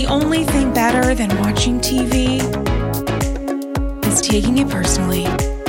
only thing better than watching TV is taking it personally.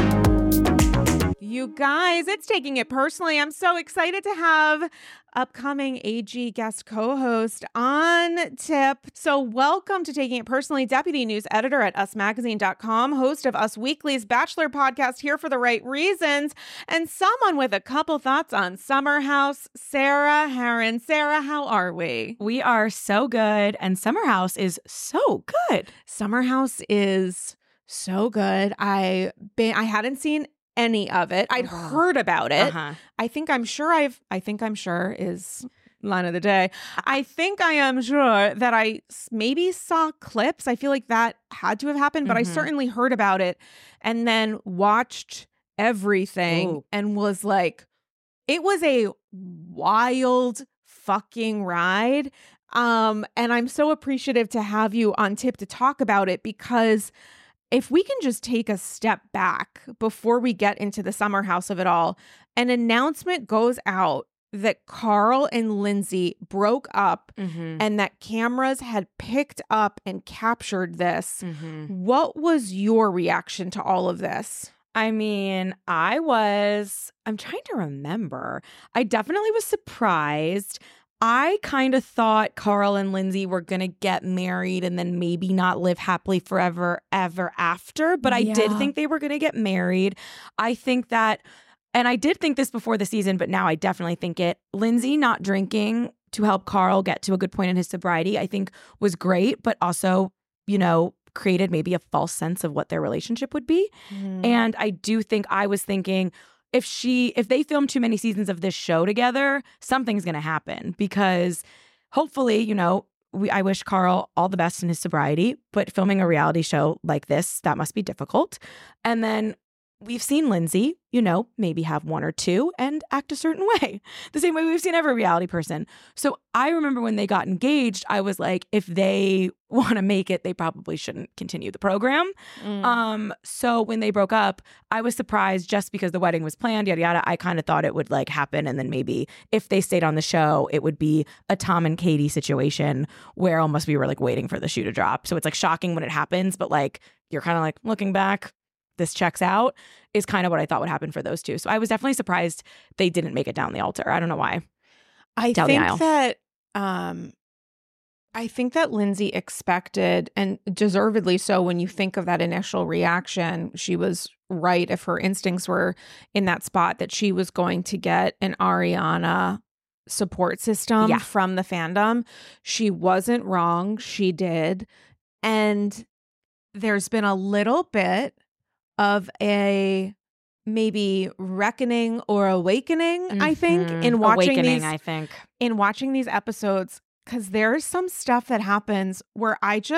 You guys, it's Taking It Personally. I'm so excited to have upcoming AG guest co-host on tip. So welcome to Taking It Personally, deputy news editor at usmagazine.com, host of Us Weekly's Bachelor podcast, here for the right reasons, and someone with a couple thoughts on Summer House, Sarah Hearon. Sarah, how are we? We are so good, and Summer House is so good. Summer House is so good. I hadn't seen any of it. I'd heard about it. I think I'm sure is line of the day. I think I am sure that I maybe saw clips. I feel like that had to have happened, but I certainly heard about it and then watched everything and was like, it was a wild fucking ride. And I'm so appreciative to have you on tip to talk about it, because if we can just take a step back before we get into the Summer House of it all, an announcement goes out that Carl and Lindsay broke up and that cameras had picked up and captured this. What was your reaction to all of this? I mean, I'm trying to remember. I definitely was surprised. I kind of thought Carl and Lindsay were going to get married and then maybe not live happily forever, ever after. But I did think they were going to get married. I think that, and I did think this before the season, but now I definitely think it. Lindsay not drinking to help Carl get to a good point in his sobriety, I think was great, but also, created maybe a false sense of what their relationship would be. And I do think I was thinking, if they film too many seasons of this show together, something's going to happen, because hopefully, I wish Carl all the best in his sobriety, but filming a reality show like this, that must be difficult. And then we've seen Lindsay, maybe have one or two and act a certain way, the same way we've seen every reality person. So I remember when they got engaged, I was like, if they want to make it, they probably shouldn't continue the program. So when they broke up, I was surprised, just because the wedding was planned, yada, yada. I kind of thought it would happen. And then maybe if they stayed on the show, it would be a Tom and Katie situation where almost we were waiting for the shoe to drop. So it's shocking when it happens, but you're kind of looking back, this checks out, is kind of what I thought would happen for those two. So I was definitely surprised they didn't make it down the altar. I don't know why. I think that Lindsay expected, and deservedly so, when you think of that initial reaction, she was right if her instincts were in that spot, that she was going to get an Ariana support system from the fandom. She wasn't wrong. She did. And there's been a little bit of a maybe reckoning or awakening, I think, in watching these episodes, because there's some stuff that happens where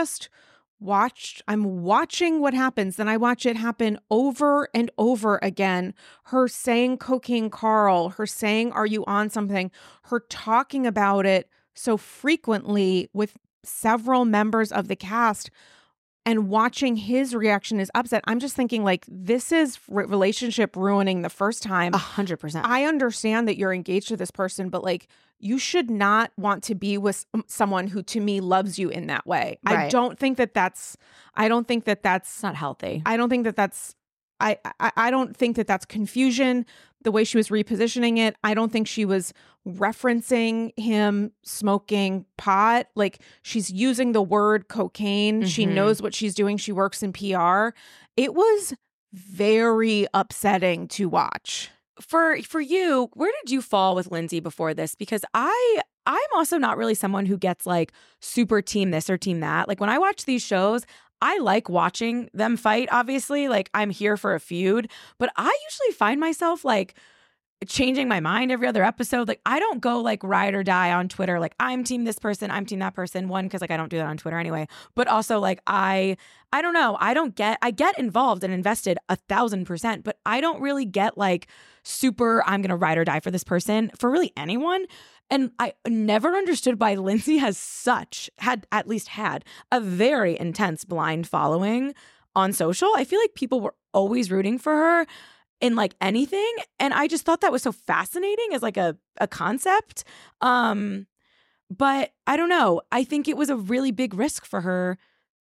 I'm watching what happens, then I watch it happen over and over again. Her saying cocaine Carl, her saying, are you on something? Her talking about it so frequently with several members of the cast, and watching his reaction is upset. I'm just thinking, this is relationship ruining the first time. 100%. I understand that you're engaged to this person, but you should not want to be with someone who, to me, loves you in that way. Right. I don't think that that's not healthy. I don't think that that's confusion, the way she was repositioning it. I don't think she was referencing him smoking pot. She's using the word cocaine. She knows what she's doing. She works in PR. It was very upsetting to watch. For you, where did you fall with Lindsay before this? Because I'm also not really someone who gets super team this or team that. When I watch these shows, I like watching them fight, obviously. I'm here for a feud, but I usually find myself changing my mind every other episode. I don't go ride or die on Twitter. I'm team this person, I'm team that person. One, because I don't do that on Twitter anyway. But also I don't know. I get involved and invested 1,000%, but I don't really get super, I'm going to ride or die for this person for really anyone. And I never understood why Lindsay had a very intense blind following on social. I feel like people were always rooting for her in anything. And I just thought that was so fascinating as a concept. But I don't know. I think it was a really big risk for her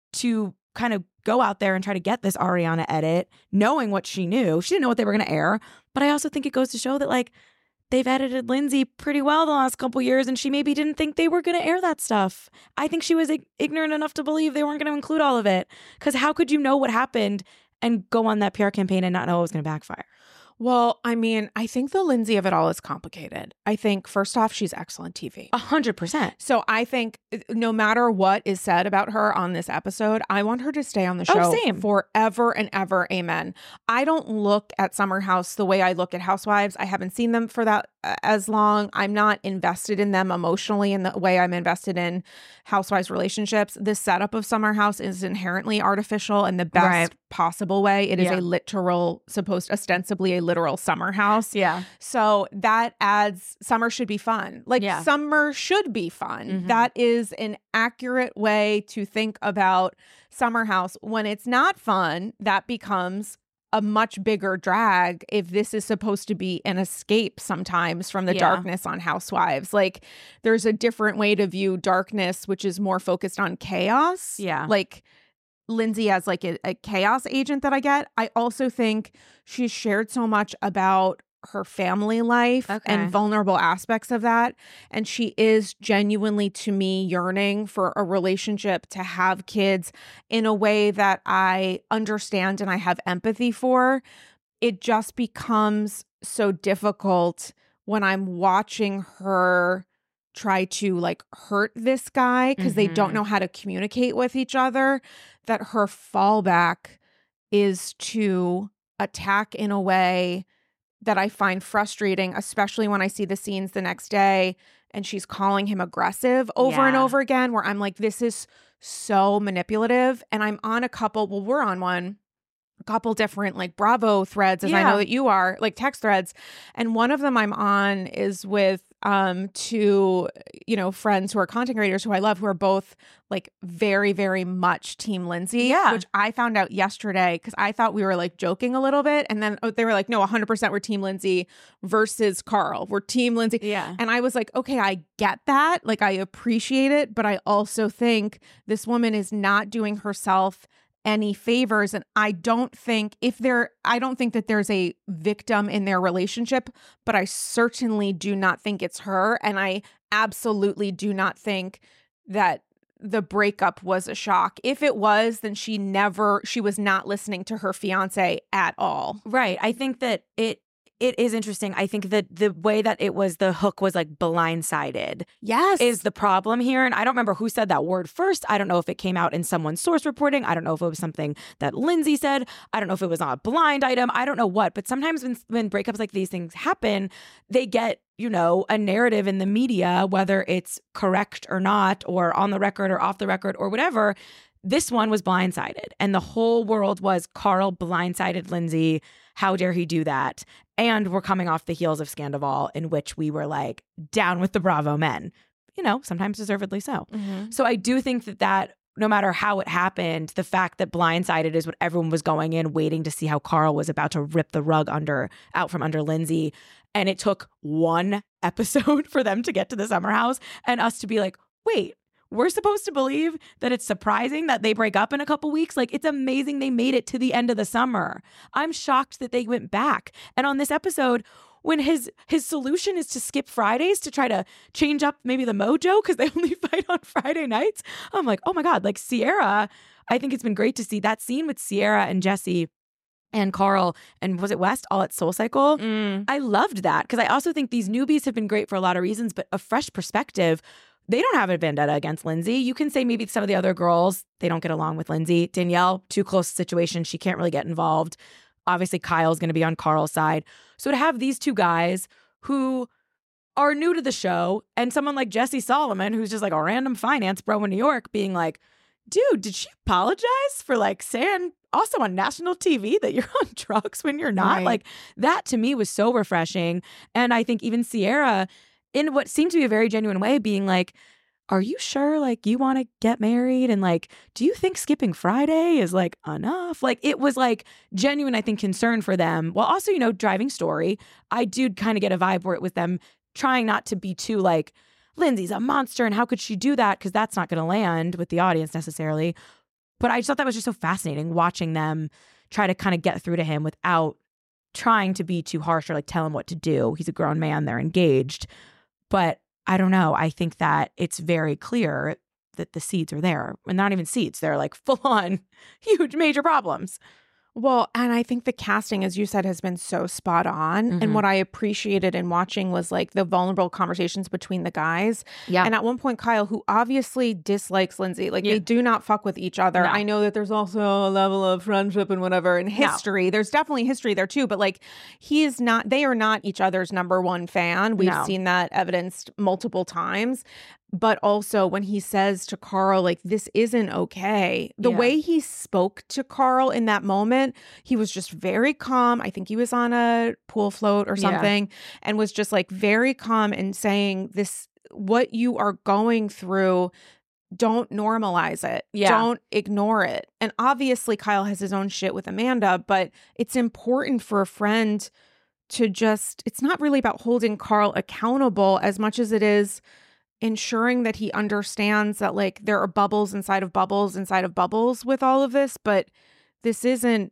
to kind of go out there and try to get this Ariana edit, knowing what she knew. She didn't know what they were going to air. But I also think it goes to show that, like, they've edited Lindsay pretty well the last couple years, and she maybe didn't think they were going to air that stuff. I think she was ignorant enough to believe they weren't going to include all of it. Because how could you know what happened and go on that PR campaign and not know it was going to backfire? Well, I mean, I think the Lindsay of it all is complicated. I think, first off, she's excellent TV. 100%. So I think no matter what is said about her on this episode, I want her to stay on the show forever and ever. Amen. I don't look at Summer House the way I look at Housewives. I haven't seen them for that as long. I'm not invested in them emotionally in the way I'm invested in Housewives relationships. The setup of Summer House is inherently artificial in the best possible way. It is a literal, ostensibly a literal summer house. Yeah. So that adds, summer should be fun. Like summer should be fun. Mm-hmm. That is an accurate way to think about Summer House. When it's not fun, that becomes a much bigger drag if this is supposed to be an escape sometimes from the darkness on Housewives. Like, there's a different way to view darkness, which is more focused on chaos. Yeah. Like, Lindsay as like a chaos agent that I get. I also think she's shared so much about her family life and vulnerable aspects of that. And she is genuinely, to me, yearning for a relationship, to have kids in a way that I understand and I have empathy for. It just becomes so difficult when I'm watching her try to like hurt this guy because they don't know how to communicate with each other, that her fallback is to attack in a way that I find frustrating, especially when I see the scenes the next day and she's calling him aggressive over and over again, where I'm like, this is so manipulative. And I'm on a couple different like Bravo threads, as I know that you are, like text threads. And one of them I'm on is with two, friends who are content creators who I love, who are both like very, very much Team Lindsay, which I found out yesterday because I thought we were like joking a little bit. And then they were like, no, 100% we're Team Lindsay versus Carl. We're Team Lindsay. Yeah. And I was like, okay, I get that. Like, I appreciate it. But I also think this woman is not doing herself any favors. And I don't think that there's a victim in their relationship, but I certainly do not think it's her. And I absolutely do not think that the breakup was a shock. If it was, then she was not listening to her fiance at all. Right. I think that it is interesting. I think that the way that the hook was like blindsided. Yes. Is the problem here. And I don't remember who said that word first. I don't know if it came out in someone's source reporting. I don't know if it was something that Lindsay said. I don't know if it was on a blind item. I don't know what. But sometimes when breakups like these things happen, they get, a narrative in the media, whether it's correct or not, or on the record or off the record or whatever. This one was blindsided. And the whole world was Carl blindsided Lindsay. How dare he do that? And we're coming off the heels of Scandoval, in which we were like down with the Bravo men, sometimes deservedly so. Mm-hmm. So I do think that no matter how it happened, the fact that blindsided is what everyone was going in waiting to see how Carl was about to rip the rug out from under Lindsay. And it took one episode for them to get to the Summer House and us to be like, wait, we're supposed to believe that it's surprising that they break up in a couple weeks? Like, it's amazing they made it to the end of the summer. I'm shocked that they went back. And on this episode, when his solution is to skip Fridays to try to change up maybe the mojo because they only fight on Friday nights, I'm like, oh my God, like Sierra, I think it's been great to see that scene with Sierra and Jesse and Carl, and was it West, all at SoulCycle? I loved that because I also think these newbies have been great for a lot of reasons, but a fresh perspective. They don't have a vendetta against Lindsay. You can say maybe some of the other girls, they don't get along with Lindsay. Danielle, too close situation. She can't really get involved. Obviously, Kyle's going to be on Carl's side. So to have these two guys who are new to the show and someone like Jesse Solomon, who's just like a random finance bro in New York, being like, dude, did she apologize for like saying also on national TV that you're on drugs when you're not? Right. Like, that to me was so refreshing. And I think even Sierra, in what seemed to be a very genuine way, being like, are you sure like you want to get married? And like, do you think skipping Friday is like enough? Like, it was like genuine, I think, concern for them. While also, driving story, I do kind of get a vibe where it was them trying not to be too like Lindsay's a monster and how could she do that? Because that's not going to land with the audience necessarily. But I just thought that was just so fascinating watching them try to kind of get through to him without trying to be too harsh or like tell him what to do. He's a grown man. They're engaged. But I don't know. I think that it's very clear that the seeds are there. And not even seeds. They're like full on huge major problems. Well, and I think the casting, as you said, has been so spot on. Mm-hmm. And what I appreciated in watching was like the vulnerable conversations between the guys. Yeah. And at one point, Kyle, who obviously dislikes Lindsay, like they do not fuck with each other. No. I know that there's also a level of friendship and whatever in history. No. There's definitely history there too. But like they are not each other's number one fan. We've seen that evidenced multiple times. But also when he says to Carl, like, this isn't okay, the way he spoke to Carl in that moment, he was just very calm. I think he was on a pool float or something and was just like very calm and saying this, what you are going through, don't normalize it. Don't ignore it. And obviously Kyle has his own shit with Amanda, but it's important for a friend to just, it's not really about holding Carl accountable as much as it is ensuring that he understands that like there are bubbles inside of bubbles with all of this, but this isn't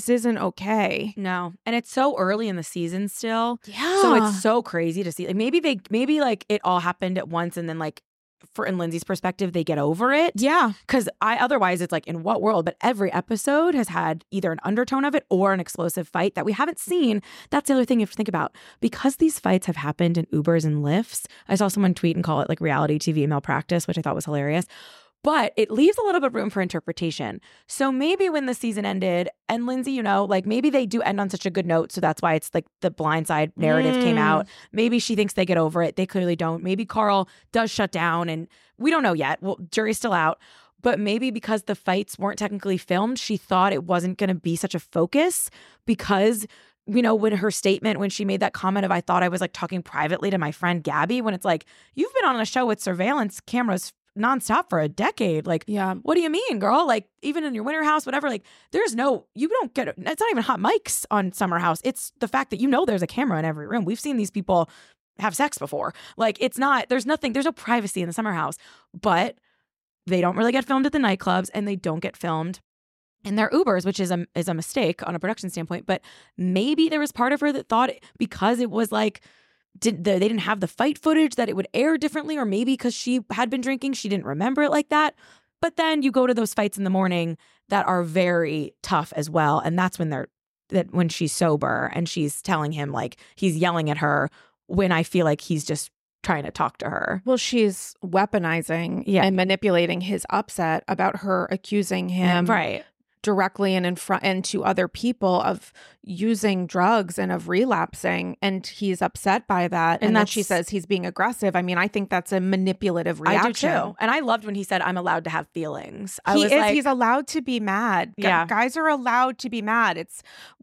okay. No. And it's so early in the season still. Yeah. So it's so crazy to see. Like maybe like it all happened at once and then like in Lindsay's perspective, they get over it. Yeah. Because otherwise it's like, in what world? But every episode has had either an undertone of it or an explosive fight that we haven't seen. That's the other thing you have to think about. Because these fights have happened in Ubers and Lyfts, I saw someone tweet and call it like reality TV malpractice, which I thought was hilarious. But it leaves a little bit of room for interpretation. So maybe when the season ended and Lindsay, like maybe they do end on such a good note. So that's why it's like the blindside narrative came out. Maybe she thinks they get over it. They clearly don't. Maybe Carl does shut down and we don't know yet. Well, jury's still out. But maybe because the fights weren't technically filmed, she thought it wasn't going to be such a focus because when her statement, when she made that comment of, I thought I was like talking privately to my friend Gabby, when it's like, you've been on a show with surveillance cameras nonstop for a decade. Like, what do you mean, girl? Like, even in your winter house, whatever, like, you don't get, it's not even hot mics on Summer House. It's the fact that there's a camera in every room. We've seen these people have sex before. Like, there's no privacy in the Summer House, but they don't really get filmed at the nightclubs and they don't get filmed in their Ubers, which is a mistake on a production standpoint. But maybe there was part of her that thought because it was like, they didn't have the fight footage that it would air differently, or maybe because she had been drinking, she didn't remember it like that. But then you go to those fights in the morning that are very tough as well. And that's when she's sober and she's telling him, like, he's yelling at her when I feel like he's just trying to talk to her. Well, she's weaponizing and manipulating his upset about her accusing him directly and in front and to other people of using drugs and of relapsing, and he's upset by that. And then she says he's being aggressive. I mean, I think that's a manipulative reaction. I do too. And I loved when he said, I'm allowed to have feelings. He's allowed to be mad. Yeah. Guys are allowed to be mad. It's,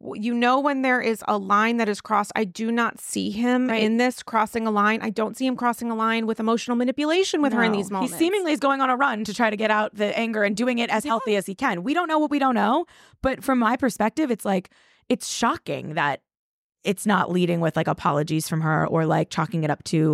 when there is a line that is crossed. I do not see him in this crossing a line. I don't see him crossing a line with emotional manipulation with her in these moments. He seemingly is going on a run to try to get out the anger and doing it as healthy as he can. We don't know what we don't know. But from my perspective, it's like, it's shocking that it's not leading with like apologies from her or like chalking it up to,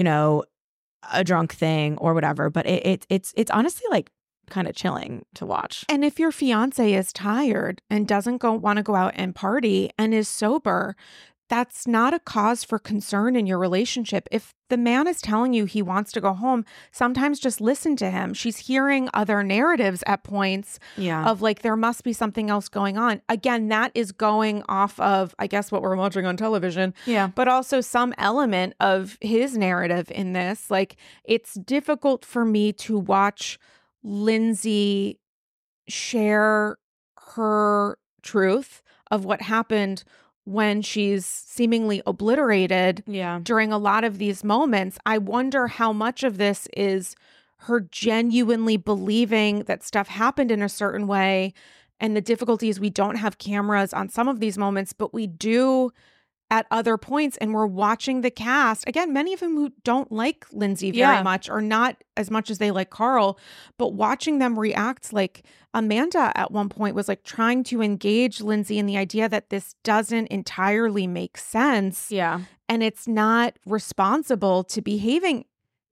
a drunk thing or whatever. But it's honestly like kind of chilling to watch. And if your fiance is tired and doesn't want to go out and party and is sober, that's not a cause for concern in your relationship. If the man is telling you he wants to go home, sometimes just listen to him. She's hearing other narratives at points of like, there must be something else going on. Again, that is going off of, I guess, what we're watching on television. Yeah. But also some element of his narrative in this. Like, it's difficult for me to watch Lindsay share her truth of what happened when she's seemingly obliterated during a lot of these moments. I wonder how much of this is her genuinely believing that stuff happened in a certain way, and the difficulty is we don't have cameras on some of these moments, but we do at other points, and we're watching the cast. Again, many of them who don't like Lindsay very much, or not as much as they like Carl, but watching them react. Like Amanda at one point was like trying to engage Lindsay in the idea that this doesn't entirely make sense. Yeah. And it's not responsible to behaving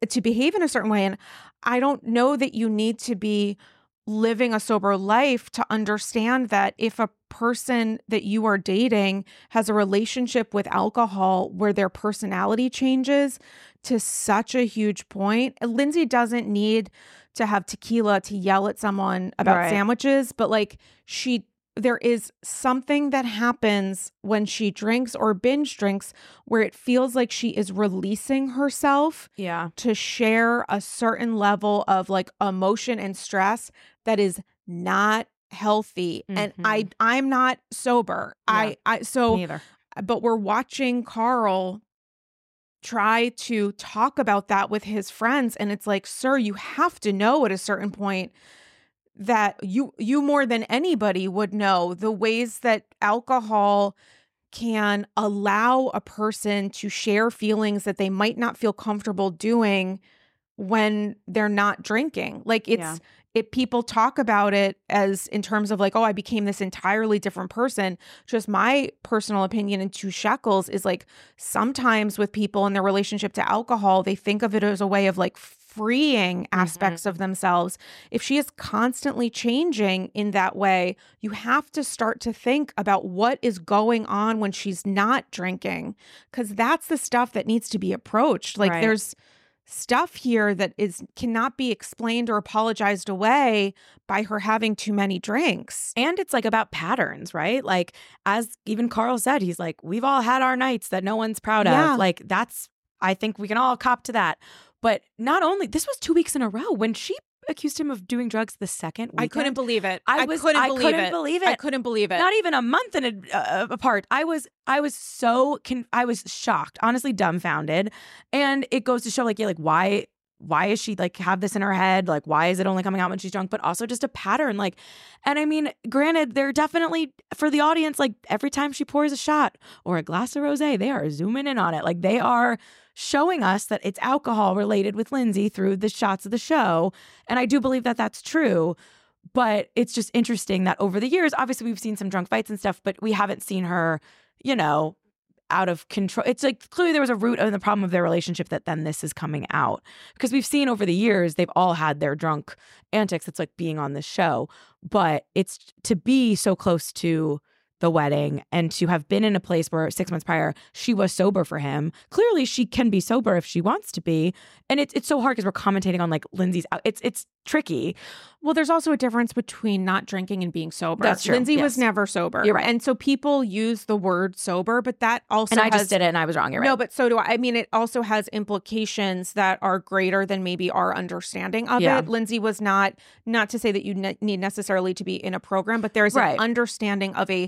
to behave in a certain way. And I don't know that you need to be living a sober life to understand that if a person that you are dating has a relationship with alcohol where their personality changes to such a huge point, Lindsay doesn't need to have tequila to yell at someone about sandwiches, but like there is something that happens when she drinks or binge drinks where it feels like she is releasing herself to share a certain level of like emotion and stress that is not healthy. And I'm not sober. Me either. But we're watching Carl try to talk about that with his friends. And it's like, sir, you have to know at a certain point that you more than anybody would know the ways that alcohol can allow a person to share feelings that they might not feel comfortable doing when they're not drinking. Like people talk about it as in terms of like, oh, I became this entirely different person. Just my personal opinion in 2 shekels is like sometimes with people in their relationship to alcohol, they think of it as a way of like freeing aspects of themselves. If she is constantly changing in that way, you have to start to think about what is going on when she's not drinking, because that's the stuff that needs to be approached. Like there's stuff here that cannot be explained or apologized away by her having too many drinks. And it's like about patterns, right? Like as even Carl said, he's like, we've all had our nights that no one's proud of. Like I think we can all cop to that. But not only, this was 2 weeks in a row. When she accused him of doing drugs the second weekend, I couldn't believe it. I couldn't believe it. I couldn't believe it. Not even a month apart. I was shocked, honestly dumbfounded. And it goes to show like, why is she like have this in her head? Like, why is it only coming out when she's drunk? But also just a pattern. Like, and I mean, granted, they're definitely for the audience, like every time she pours a shot or a glass of rosé, they are zooming in on it. Like they are showing us that it's alcohol related with Lindsay through the shots of the show. And I do believe that that's true. But it's just interesting that over the years, obviously we've seen some drunk fights and stuff, but we haven't seen her, out of control. It's like clearly there was a root of the problem of their relationship that then this is coming out. Because we've seen over the years, they've all had their drunk antics. It's like being on this show. But it's to be so close to the wedding and to have been in a place where 6 months prior she was sober for him. Clearly she can be sober if she wants to be. And it's so hard because we're commentating on like Lindsay's it's tricky. Well, there's also a difference between not drinking and being sober. That's true. Lindsay was never sober. You're right. And so people use the word sober, but that also And I just did it and I was wrong. You're right. No, but so do I. I mean, it also has implications that are greater than maybe our understanding of it. Lindsay was not to say that you need necessarily to be in a program, but there's an understanding of a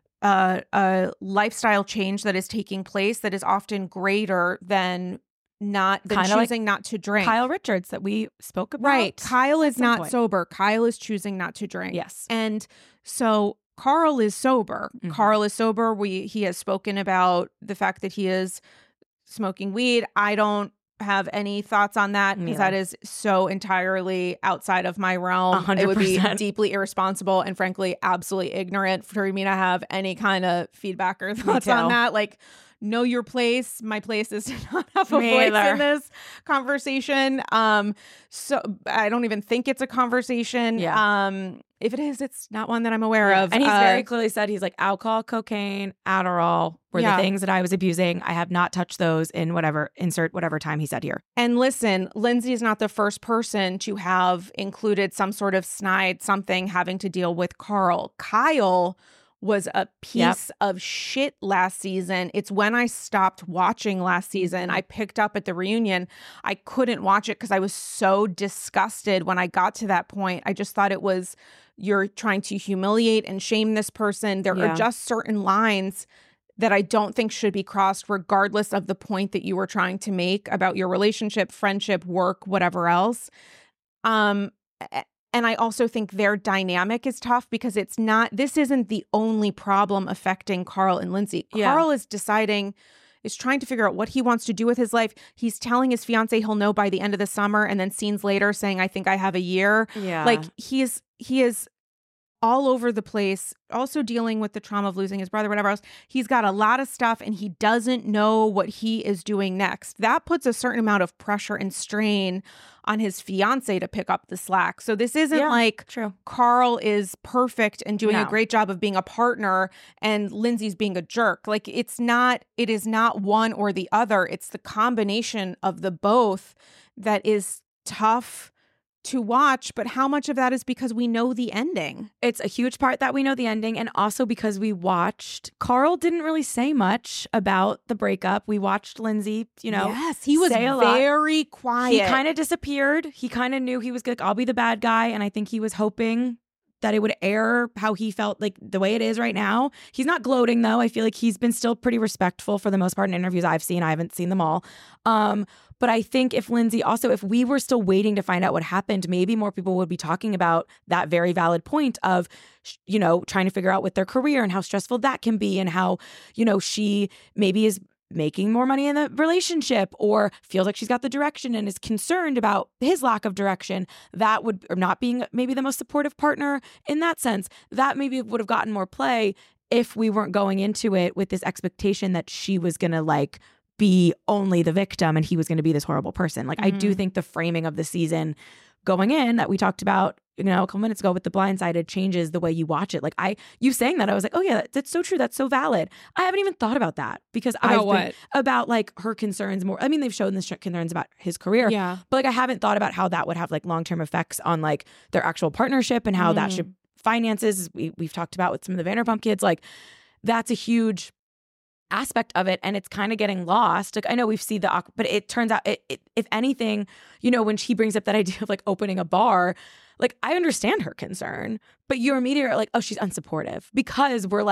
lifestyle change that is taking place that is often greater than choosing not to drink. Kyle Richards that we spoke about. Right. Kyle is not sober. Kyle is choosing not to drink. Yes. And so Carl is sober. Carl is sober. He has spoken about the fact that he is smoking weed. I don't have any thoughts on that because that is so entirely outside of my realm. 100%. It would be deeply irresponsible and frankly absolutely ignorant for me to have any kind of feedback or thoughts on that. Like, know your place. My place is to not have a voice in this conversation. So I don't even think it's a conversation. If it is, it's not one that I'm aware of. And he's very clearly said, he's like, alcohol, cocaine, Adderall were the things that I was abusing. I have not touched those in insert whatever time he said here. And listen, Lindsay is not the first person to have included some sort of snide something having to deal with Carl. Kyle was a piece of shit last season. It's when I stopped watching last season. I picked up at the reunion. I couldn't watch it because I was so disgusted when I got to that point. I just thought it was, you're trying to humiliate and shame this person. There are just certain lines that I don't think should be crossed regardless of the point that you were trying to make about your relationship, friendship, work, whatever else. And I also think their dynamic is tough because this isn't the only problem affecting Carl and Lindsay. Carl is trying to figure out what he wants to do with his life. He's telling his fiance he'll know by the end of the summer, and then scenes later saying, I think I have a year. Yeah. Like he is all over the place, also dealing with the trauma of losing his brother, whatever else. He's got a lot of stuff and he doesn't know what he is doing next. That puts a certain amount of pressure and strain on his fiance to pick up the slack. So this isn't like Carl is perfect and doing a great job of being a partner and Lindsay's being a jerk. Like it is not one or the other. It's the combination of the both that is tough to watch, but how much of that is because we know the ending? It's a huge part that we know the ending, and also because we watched. Carl didn't really say much about the breakup. We watched Lindsay, yes, he was very quiet. He kind of disappeared. He kind of knew he was like, I'll be the bad guy, and I think he was hoping that it would air how he felt, like the way it is right now. He's not gloating though. I feel like he's been still pretty respectful for the most part in interviews I've seen. I haven't seen them all. But I think if we were still waiting to find out what happened, maybe more people would be talking about that very valid point of, trying to figure out with their career and how stressful that can be and how, she maybe is making more money in the relationship or feels like she's got the direction and is concerned about his lack of direction. That would, or not being maybe the most supportive partner in that sense, that maybe would have gotten more play if we weren't going into it with this expectation that she was going to be only the victim and he was going to be this horrible person. I do think the framing of the season going in that we talked about, a couple minutes ago with The Blindsided changes the way you watch it. You saying that, I was like, oh yeah, that's so true. That's so valid. I haven't even thought about that because about her concerns more. I mean, they've shown the concerns about his career, but I haven't thought about how that would have long-term effects on their actual partnership and how that should finances. We've talked about with some of the Vanderpump kids, that's a huge aspect of it, and it's kind of getting lost. I know we've seen but it turns out if anything, when she brings up that idea of opening a bar, I understand her concern, but you're immediately like, oh, she's unsupportive because we're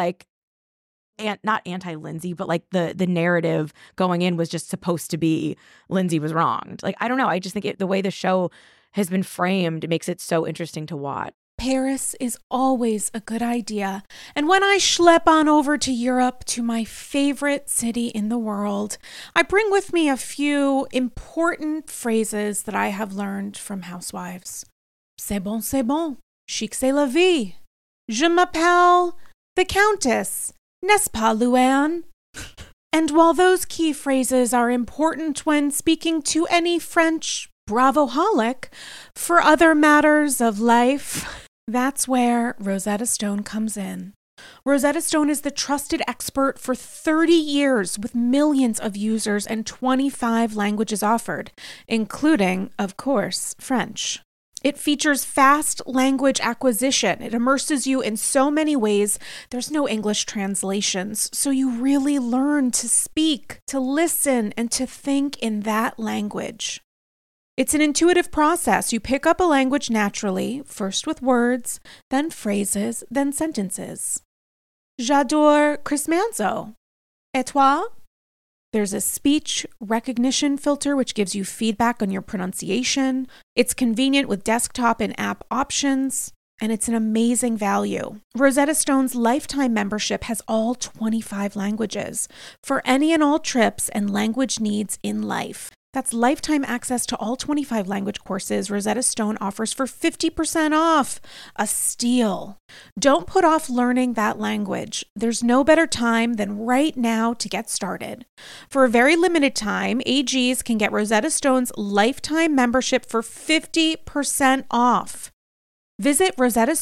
not anti-Lindsay, but the narrative going in was just supposed to be Lindsay was wronged. I don't know. I just think the way the show has been framed makes it so interesting to watch. Paris is always a good idea. And when I schlep on over to Europe, to my favorite city in the world, I bring with me a few important phrases that I have learned from housewives. C'est bon, chic c'est la vie. Je m'appelle the Countess, n'est-ce pas, Luann? And while those key phrases are important when speaking to any French bravoholic, for other matters of life, that's where Rosetta Stone comes in. Rosetta Stone is the trusted expert for 30 years with millions of users and 25 languages offered, including, of course, French. It features fast language acquisition. It immerses you in so many ways. There's no English translations, so you really learn to speak, to listen, and to think in that language. It's an intuitive process. You pick up a language naturally, first with words, then phrases, then sentences. J'adore Chris Manzo. Et toi? There's a speech recognition filter which gives you feedback on your pronunciation. It's convenient with desktop and app options, and it's an amazing value. Rosetta Stone's lifetime membership has all 25 languages for any and all trips and language needs in life. That's lifetime access to all 25 language courses Rosetta Stone offers for 50% off. A steal. Don't put off learning that language. There's no better time than right now to get started. For a very limited time, AGs can get Rosetta Stone's lifetime membership for 50% off. Visit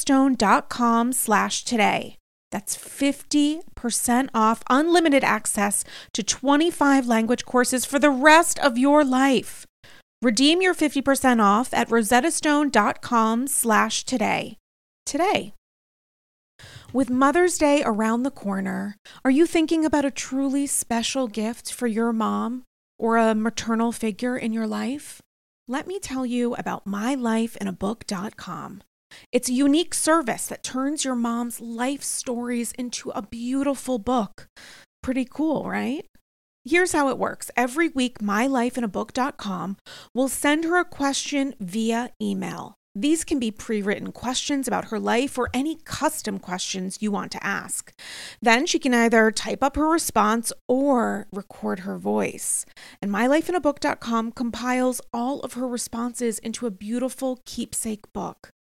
rosettastone.com/today. That's 50% off unlimited access to 25 language courses for the rest of your life. Redeem your 50% off at rosettastone.com/today. Today. With Mother's Day around the corner, are you thinking about a truly special gift for your mom or a maternal figure in your life? Let me tell you about mylifeinabook.com. It's a unique service that turns your mom's life stories into a beautiful book. Pretty cool, right? Here's how it works. Every week, mylifeinabook.com will send her a question via email. These can be pre-written questions about her life or any custom questions you want to ask. Then she can either type up her response or record her voice. And mylifeinabook.com compiles all of her responses into a beautiful keepsake book.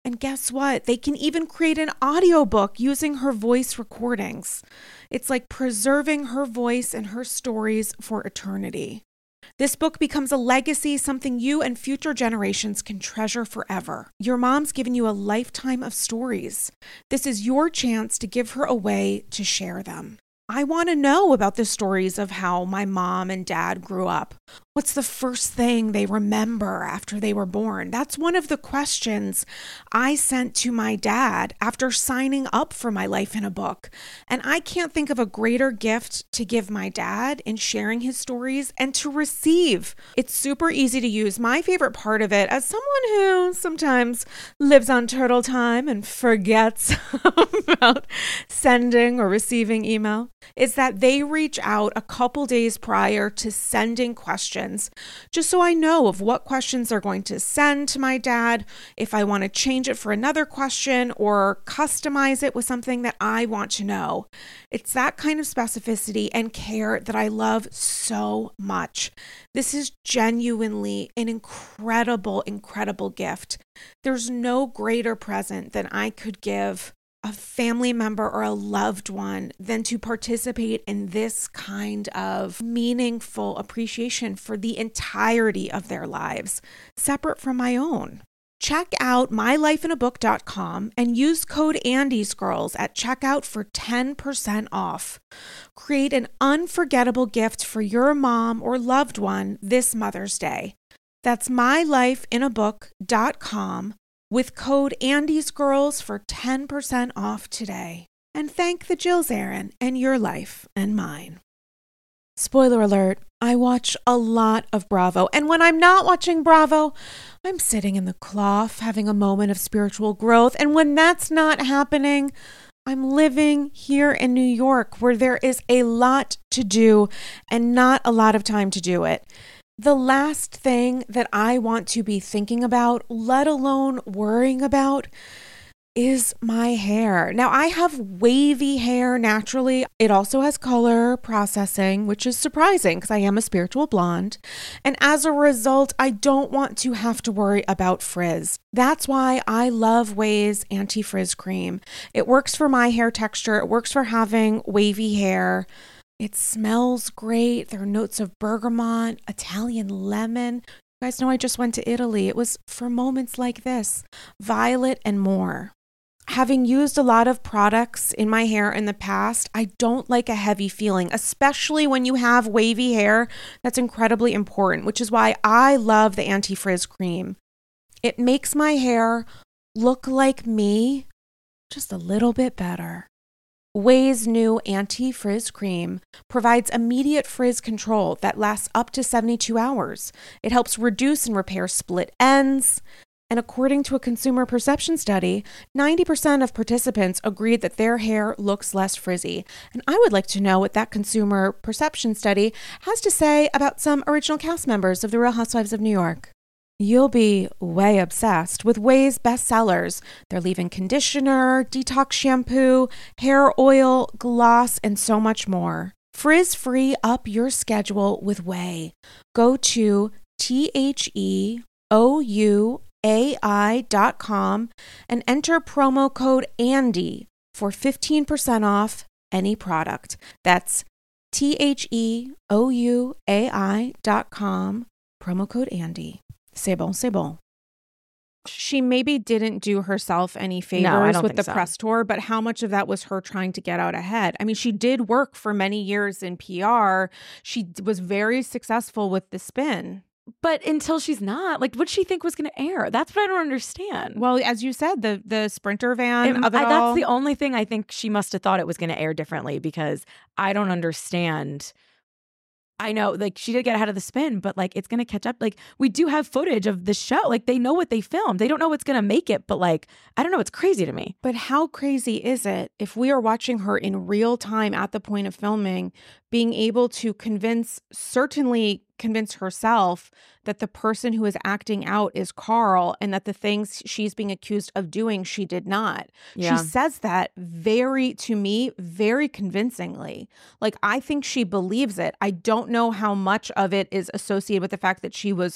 And guess what? They can even create an audiobook using her voice recordings. It's like preserving her voice and her stories for eternity. This book becomes a legacy, something you and future generations can treasure forever. Your mom's given you a lifetime of stories. This is your chance to give her a way to share them. I want to know about the stories of how my mom and dad grew up. What's the first thing they remember after they were born? That's one of the questions I sent to my dad after signing up for My Life in a Book. And I can't think of a greater gift to give my dad in sharing his stories and to receive. It's super easy to use. My favorite part of it, as someone who sometimes lives on turtle time and forgets about sending or receiving email, is that they reach out a couple days prior to sending questions, just so I know of what questions they're going to send to my dad, if I want to change it for another question or customize it with something that I want to know. It's that kind of specificity and care that I love so much. This is genuinely an incredible, incredible gift. There's no greater present than I could give a family member or a loved one than to participate in this kind of meaningful appreciation for the entirety of their lives, separate from my own. Check out mylifeinabook.com and use code AndysGirls at checkout for 10% off. Create an unforgettable gift for your mom or loved one this Mother's Day. That's mylifeinabook.com with code AndysGirls for 10% off today. And thank the Jill Zarin and your life and mine. Spoiler alert, I watch a lot of Bravo. And when I'm not watching Bravo, I'm sitting in the cloth having a moment of spiritual growth. And when that's not happening, I'm living here in New York where there is a lot to do and not a lot of time to do it. The last thing that I want to be thinking about, let alone worrying about, is my hair. Now, I have wavy hair naturally. It also has color processing, which is surprising because I am a spiritual blonde. And as a result, I don't want to have to worry about frizz. That's why I love OUAI's anti-frizz cream. It works for my hair texture. It works for having wavy hair. It smells great. There are notes of bergamot, Italian lemon. You guys know I just went to Italy. It was for moments like this, violet and more. Having used a lot of products in my hair in the past, I don't like a heavy feeling, especially when you have wavy hair. That's incredibly important, which is why I love the anti-frizz cream. It makes my hair look like me, just a little bit better. OUAI's new anti-frizz cream provides immediate frizz control that lasts up to 72 hours. It helps reduce and repair split ends. And according to a consumer perception study, 90% of participants agreed that their hair looks less frizzy. And I would like to know what that consumer perception study has to say about some original cast members of The Real Housewives of New York. You'll be way obsessed with OUAI's bestsellers. Their leave-in conditioner, detox shampoo, hair oil, gloss, and so much more. Frizz-free up your schedule with OUAI. Go to THEOUAI.com and enter promo code ANDY for 15% off any product. That's THEOUAI.com, promo code ANDY. C'est bon, c'est bon. She maybe didn't do herself any favors with the press tour, but how much of that was her trying to get out ahead? I mean, she did work for many years in PR. She was very successful with The Spin. But until she's not, like, what'd she think was going to air? That's what I don't understand. Well, as you said, the Sprinter van of it all. That's the only thing I think she must have thought it was going to air differently, because I don't understand. I know, like, she did get ahead of The Spin, but, like, it's going to catch up. Like, we do have footage of the show. Like, they know what they filmed. They don't know what's going to make it, but, like, I don't know. It's crazy to me. But how crazy is it if we are watching her in real time at the point of filming, being able to certainly convince herself that the person who is acting out is Carl and that the things she's being accused of doing, she did not. Yeah. She says that very convincingly. Like, I think she believes it. I don't know how much of it is associated with the fact that she was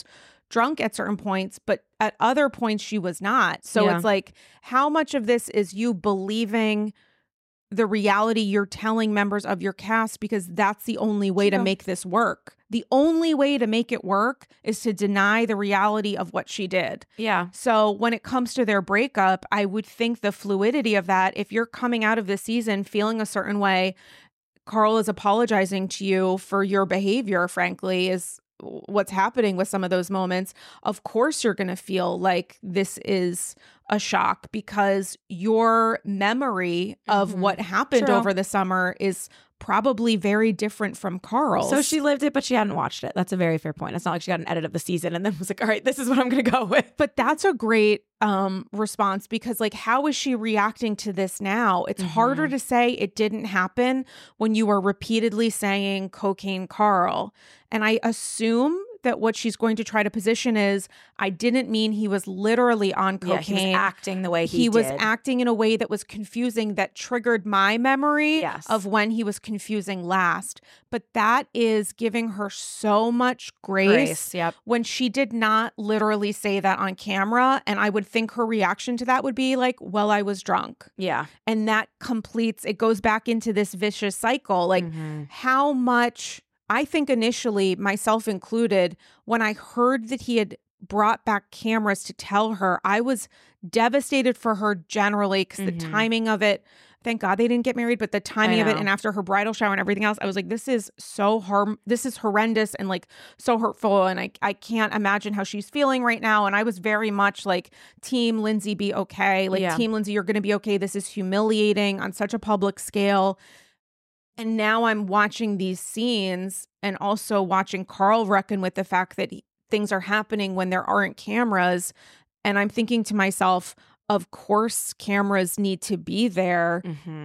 drunk at certain points, but at other points she was not. So it's like, how much of this is you believing the reality you're telling members of your cast, because that's the only way to make this work. The only way to make it work is to deny the reality of what she did. Yeah. So when it comes to their breakup, I would think the fluidity of that, if you're coming out of this season feeling a certain way, Carl is apologizing to you for your behavior, frankly, is what's happening with some of those moments. Of course, you're going to feel like this is a shock because your memory of what happened over the summer is probably very different from Carl's. So she lived it, but she hadn't watched it. That's a very fair point. It's not like she got an edit of the season and then was like, all right, this is what I'm going to go with. But that's a great response, because like, how is she reacting to this now? It's harder to say it didn't happen when you are repeatedly saying cocaine Carl. And I assume that what she's going to try to position is, I didn't mean he was literally on cocaine. He was acting the way he did. was acting in a way that was confusing, that triggered my memory of when he was confusing last. But that is giving her so much grace when she did not literally say that on camera. And I would think her reaction to that would be like, well, I was drunk. Yeah. And that completes, it goes back into this vicious cycle. Like how much... I think initially, myself included, when I heard that he had brought back cameras to tell her, I was devastated for her generally, because the timing of it, thank God they didn't get married, but the timing of it, and after her bridal shower and everything else, I was like, this is this is horrendous and like so hurtful. And I can't imagine how she's feeling right now. And I was very much like, team Lindsay, be okay. Like team Lindsay, you're going to be okay. This is humiliating on such a public scale. And now I'm watching these scenes and also watching Carl reckon with the fact that things are happening when there aren't cameras. And I'm thinking to myself, of course, cameras need to be there.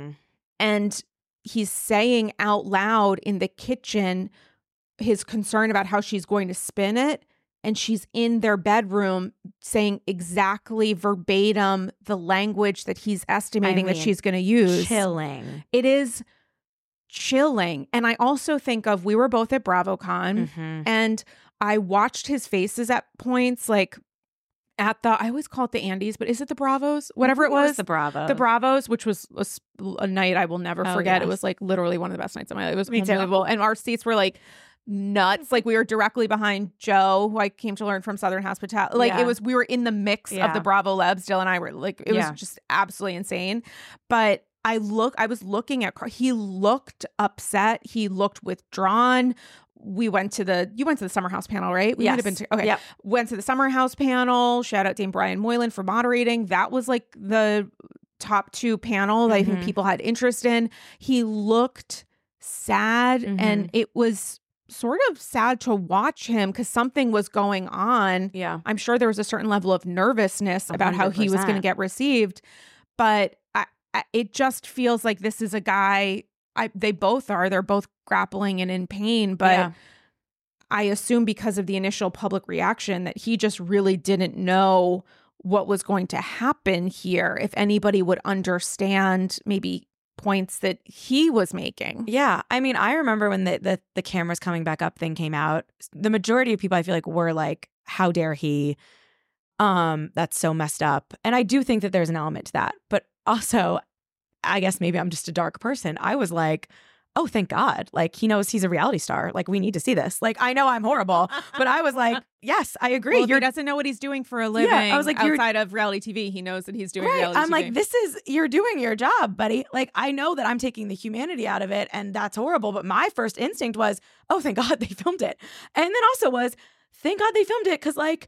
And he's saying out loud in the kitchen his concern about how she's going to spin it. And she's in their bedroom saying exactly verbatim the language that he's estimating that she's going to use. Chilling. It is chilling. And I also think of, we were both at BravoCon and I watched his faces at points, like at the, I always call it the Andes, but is it the Bravos? Whatever it was. The Bravos. The Bravos, which was a night I will never forget. Yes. It was like literally one of the best nights of my life. It was unbelievable. And our seats were like nuts. Like we were directly behind Joe, who I came to learn from Southern Hospitality. Like it was, we were in the mix of the Bravo Lebs. Jill and I were like, it was just absolutely insane. But I was looking at Carl. He looked upset. He looked withdrawn. You went to the Summer House panel, right? We might have been went to the Summer House panel. Shout out Dame Brian Moylan for moderating. That was like the top 2 panel that I think people had interest in. He looked sad, and it was sort of sad to watch him because something was going on. Yeah. I'm sure there was a certain level of nervousness about 100%. How he was going to get received. But it just feels like this is a guy, they're both grappling and in pain, but I assume because of the initial public reaction that he just really didn't know what was going to happen here, if anybody would understand maybe points that he was making. Yeah. I mean, I remember when the cameras coming back up thing came out, the majority of people I feel like were like, how dare he? That's so messed up. And I do think that there's an element to that. But also, I guess maybe I'm just a dark person. I was like, oh, thank God. Like, he knows he's a reality star. Like, we need to see this. Like, I know I'm horrible, but I was like, yes, I agree. Well, he doesn't know what he's doing for a living. I was like, outside of reality TV, he knows that he's doing reality TV. I'm like, you're doing your job, buddy. Like, I know that I'm taking the humanity out of it, and that's horrible. But my first instinct was, oh, thank God they filmed it. And then also was, thank God they filmed it, because like,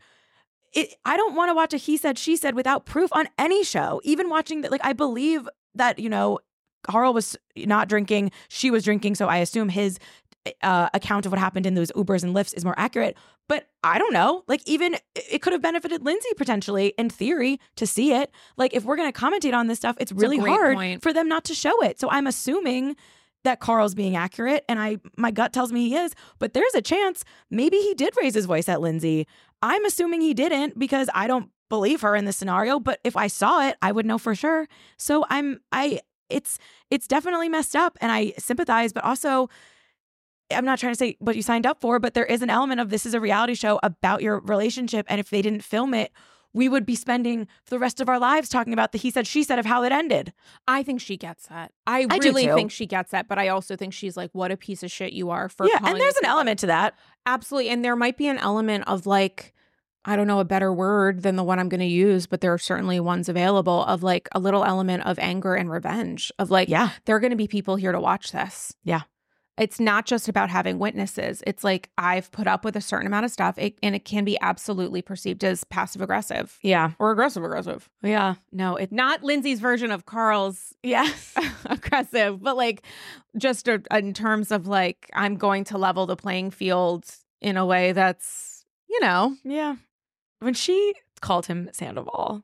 I don't want to watch a he said, she said without proof on any show. Even watching that, like, I believe that, Carl was not drinking, she was drinking, so I assume his account of what happened in those Ubers and Lyfts is more accurate. But I don't know. Like, even it could have benefited Lindsay potentially, in theory, to see it. Like, if we're going to commentate on this stuff, it's really hard for them not to show it. So I'm assuming that Carl's being accurate, and my gut tells me he is, but there's a chance maybe he did raise his voice at Lindsay. I'm assuming he didn't because I don't believe her in this scenario, but if I saw it, I would know for sure. So it's definitely messed up, and I sympathize, but also I'm not trying to say what you signed up for, but there is an element of this is a reality show about your relationship. And if they didn't film it, we would be spending the rest of our lives talking about the he said, she said of how it ended. I think she gets that. I really think she gets that, but I also think she's like, what a piece of shit you are for calling. And there's an element to that. Absolutely. And there might be an element of like, I don't know a better word than the one I'm going to use, but there are certainly ones available of like a little element of anger and revenge of like, there are going to be people here to watch this. Yeah. It's not just about having witnesses. It's like I've put up with a certain amount of stuff and it can be absolutely perceived as passive aggressive. Yeah. Or aggressive aggressive. Yeah. No, it's not Lindsay's version of Carl's aggressive, but like just in terms of like I'm going to level the playing field in a way that's, you know. Yeah. When she called him Sandoval,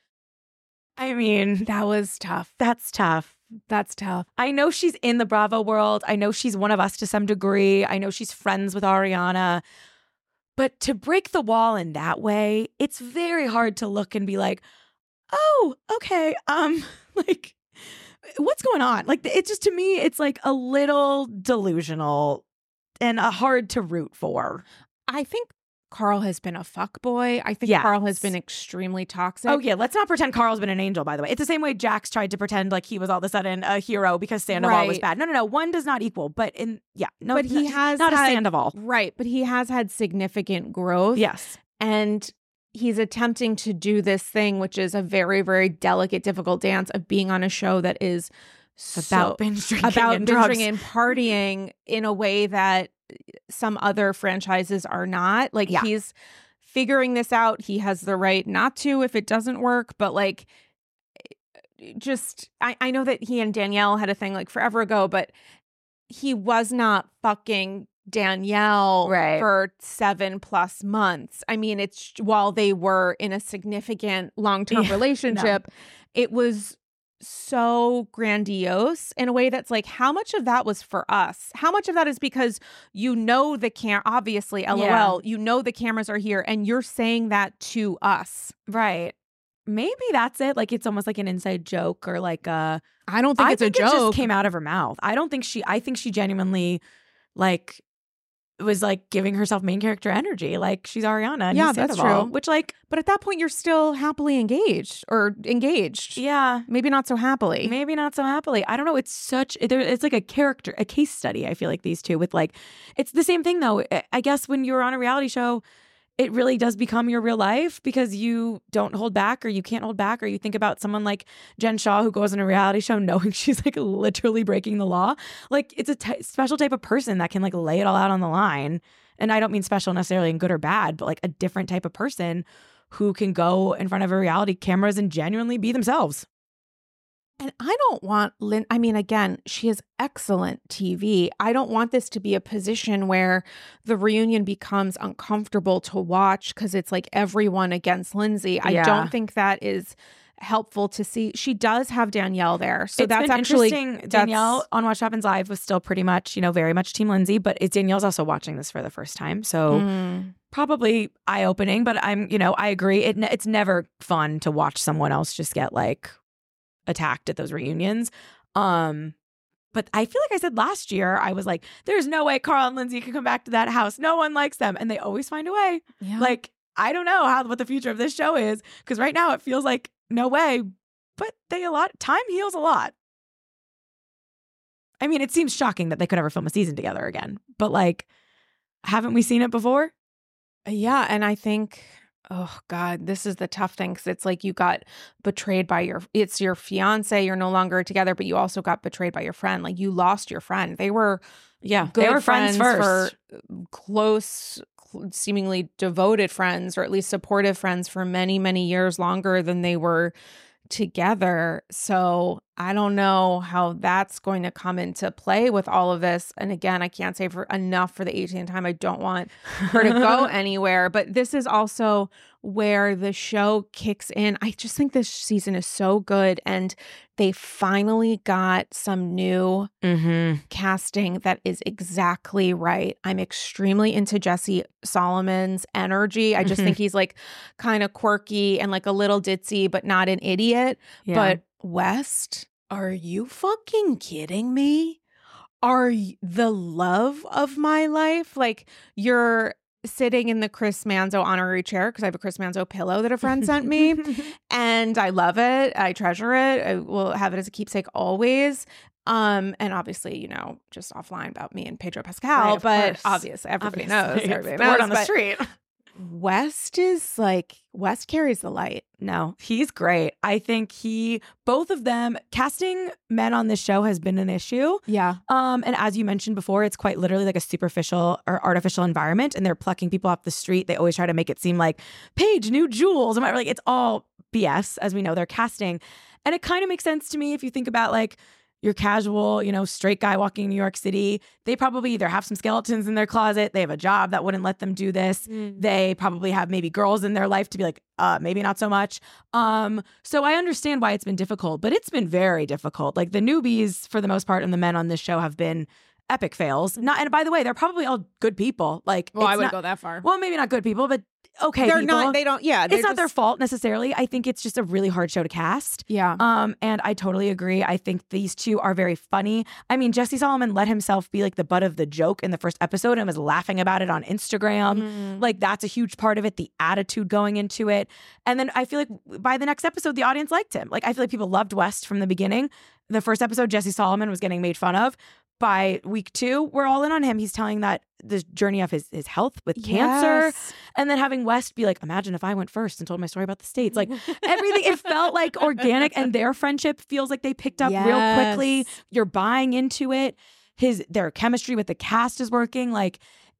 I mean, that was tough. That's tough. That's tough. I know she's in the Bravo world. I know she's one of us to some degree. I know she's friends with Ariana. But to break the wall in that way, it's very hard to look and be like, oh, okay, like, what's going on? Like, it's just, to me, it's like a little delusional and hard to root for. I think Carl has been a fuckboy. I think Carl has been extremely toxic. Oh, yeah. Let's not pretend Carl's been an angel, by the way. It's the same way Jax tried to pretend like he was all of a sudden a hero because Sandoval was bad. No. One does not equal. But but he has not a Sandoval. Right. But he has had significant growth. Yes. And he's attempting to do this thing, which is a very, very delicate, difficult dance of being on a show that is about binge drinking and partying in a way that some other franchises are not. Like he's figuring this out. He has the right not to if it doesn't work, but like just I know that he and Danielle had a thing like forever ago, but he was not fucking Danielle for 7+ months. I mean, it's while they were in a significant long-term relationship, it was so grandiose in a way that's like, how much of that was for us? How much of that is because you know the obviously, LOL, you know the cameras are here and you're saying that to us. Right. Maybe that's it. Like, it's almost like an inside joke or like a... I don't think it's a joke. It just came out of her mouth. I think she genuinely like was like giving herself main character energy. Like, she's Ariana. And he's that's Sandoval, true. Which like... But at that point, you're still happily engaged or engaged. Yeah. Maybe not so happily. I don't know. It's it's like a case study. I feel like these two with like, it's the same thing though. I guess when you're on a reality show, it really does become your real life because you don't hold back or you can't hold back, or you think about someone like Jen Shah who goes on a reality show knowing she's like literally breaking the law. Like, it's a special type of person that can like lay it all out on the line. And I don't mean special necessarily in good or bad, but like a different type of person who can go in front of a reality cameras and genuinely be themselves. And I don't want I mean, again, she is excellent TV. I don't want this to be a position where the reunion becomes uncomfortable to watch because it's like everyone against Lindsay. I don't think that is helpful to see. She does have Danielle there. So that's actually interesting. Danielle on Watch What Happens Live was still pretty much, very much Team Lindsay, but Danielle's also watching this for the first time. So probably eye-opening, but I agree. It's never fun to watch someone else just get like attacked at those reunions. But I feel like I said last year, I was like, there's no way Carl and Lindsay can come back to that house. No one likes them. And they always find a way. Yeah. Like, I don't know what the future of this show is, because right now it feels like no way, but time heals a lot. I mean, it seems shocking that they could ever film a season together again, but like, haven't we seen it before? Yeah. And I think, oh God, this is the tough thing, because it's like you got betrayed by it's your fiance, you're no longer together, but you also got betrayed by your friend. Like, you lost your friend. They were they were friends first. For close, seemingly devoted friends, or at least supportive friends for many, many years longer than they were together. So I don't know how that's going to come into play with all of this. And again, I can't say for enough for the 18th time. I don't want her to go anywhere. But this is also where the show kicks in. I just think this season is so good. And they finally got some new casting that is exactly right. I'm extremely into Jesse Solomon's energy. I just think he's like kind of quirky and like a little ditzy, but not an idiot. Yeah. But West, are you fucking kidding me? are the love of my life. Like, you're sitting in the Chris Manzo honorary chair because I have a Chris Manzo pillow that a friend sent me, and I love it. I treasure it. I will have it as a keepsake always. And obviously, you know, just offline about me and Pedro Pascal, right, but course. obviously everybody knows. Everybody Word knows on the street. West carries the light. No, he's great. I think both of them, casting men on this show has been an issue. Yeah. And as you mentioned before, it's quite literally like a superficial or artificial environment, and they're plucking people off the street. They always try to make it seem like Paige knew Jules. And like, it's all BS, as we know, they're casting. And it kind of makes sense to me if you think about like your casual, you know, straight guy walking in New York City. They probably either have some skeletons in their closet. They have a job that wouldn't let them do this. They probably have maybe girls in their life to be like, maybe not so much. So I understand why it's been difficult, but it's been very difficult. Like the newbies, for the most part, and the men on this show have been epic fails. And by the way, they're probably all good people. Like, well, I wouldn't go that far. Well, maybe not good people, but okay. They're people. not, they don't, yeah. It's not their fault necessarily. I think it's just a really hard show to cast. Yeah. And I totally agree. I think these two are very funny. I mean, Jesse Solomon let himself be like the butt of the joke in the first episode and was laughing about it on Instagram. Like, that's a huge part of it, the attitude going into it. And then I feel like by the next episode, the audience liked him. Like, I feel like people loved West from the beginning. The first episode, Jesse Solomon was getting made fun of. By week 2, we're all in on him. He's telling that the journey of his health with cancer. And then having West be like, imagine if I went first and told my story about the States. Like, everything, it felt like organic, and their friendship feels like they picked up real quickly. You're buying into it. Their chemistry with the cast is working. Like,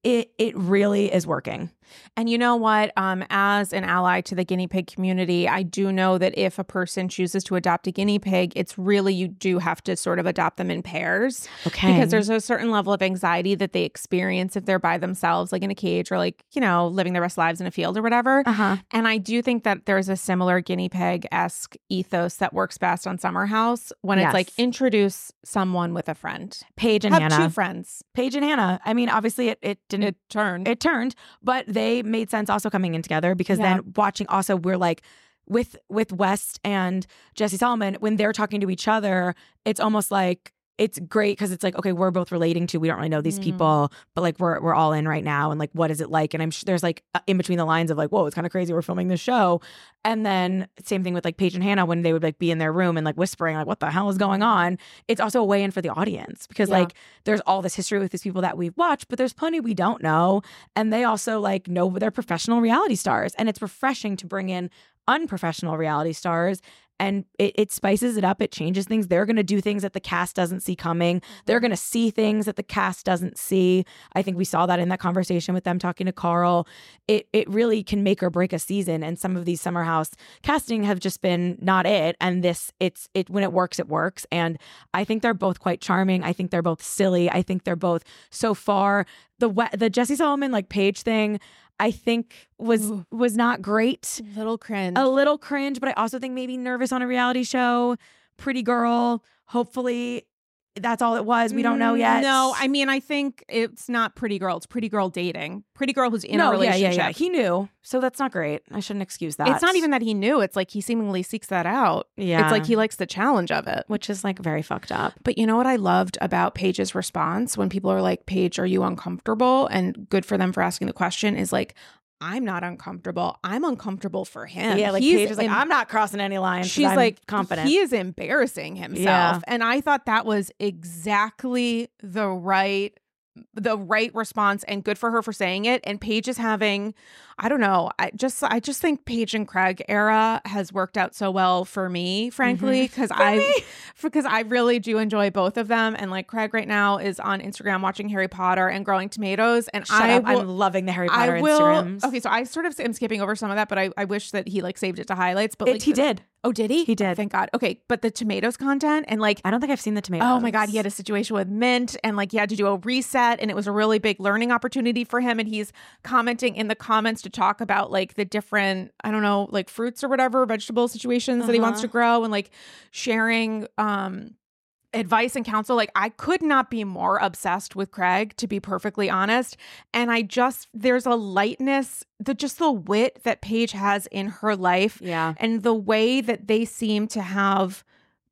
it really is working. And you know what? As an ally to the guinea pig community, I do know that if a person chooses to adopt a guinea pig, it's really, you do have to sort of adopt them in pairs. Okay. Because there's a certain level of anxiety that they experience if they're by themselves, like in a cage or like, you know, living their best lives in a field or whatever. And I do think that there's a similar guinea pig-esque ethos that works best on Summer House when it's like, introduce someone with a friend. Paige and Hannah. Have 2 friends. Paige and Hannah. I mean, obviously it didn't. It turned. But they made sense also coming in together because then watching also, we're like with West and Jesse Solomon, when they're talking to each other, it's almost like it's great because it's like, okay, we're both relating to, we don't really know these people, but like we're all in right now, and like, what is it like? And I'm sure there's like in between the lines of like, whoa, it's kind of crazy we're filming this show. And then same thing with like Paige and Hannah, when they would like be in their room and like whispering like, what the hell is going on? It's also a way in for the audience because like there's all this history with these people that we've watched, but there's plenty we don't know, and they also like know they're professional reality stars, and it's refreshing to bring in unprofessional reality stars. And it spices it up. It changes things. They're going to do things that the cast doesn't see coming. They're going to see things that the cast doesn't see. I think we saw that in that conversation with them talking to Carl. It really can make or break a season. And some of these Summer House casting have just been not it. And it's when it works, it works. And I think they're both quite charming. I think they're both silly. I think they're both, so far, the Jesse Solomon like Paige thing, I think was not great. A little cringe, but I also think maybe nervous on a reality show. Pretty Girl, hopefully that's all it was. We don't know yet. No, I mean, I think it's not Pretty Girl. It's Pretty Girl dating. Pretty Girl who's in a relationship. Yeah. He knew. So that's not great. I shouldn't excuse that. It's not even that he knew. It's like he seemingly seeks that out. Yeah. It's like he likes the challenge of it. Which is like very fucked up. But you know what I loved about Paige's response when people are like, Paige, are you uncomfortable? And good for them for asking the question, is like, I'm not uncomfortable. I'm uncomfortable for him. Yeah, like Paige is like, I'm not crossing any lines. She's I'm like, confident. He is embarrassing himself. Yeah. And I thought that was exactly the right response, and good for her for saying it. And Paige is having, I don't know, I just think Paige and Craig era has worked out so well for me, frankly, because I really do enjoy both of them. And like Craig right now is on Instagram watching Harry Potter and growing tomatoes, and I'm loving the Harry Potter Instagrams. Okay, so I sort of am skipping over some of that, but I wish that he like saved it to highlights. But he did. Oh, did he? He did. Oh, thank God. Okay, but the tomatoes content, and like, I don't think I've seen the tomatoes. Oh my God, he had a situation with mint, and like he had to do a reset, and it was a really big learning opportunity for him. And he's commenting in the comments to talk about like the different, I don't know, like fruits or whatever, vegetable situations that he wants to grow, and like sharing advice and counsel. Like, I could not be more obsessed with Craig, to be perfectly honest. And there's a lightness, the wit that Paige has in her life. Yeah. And the way that they seem to have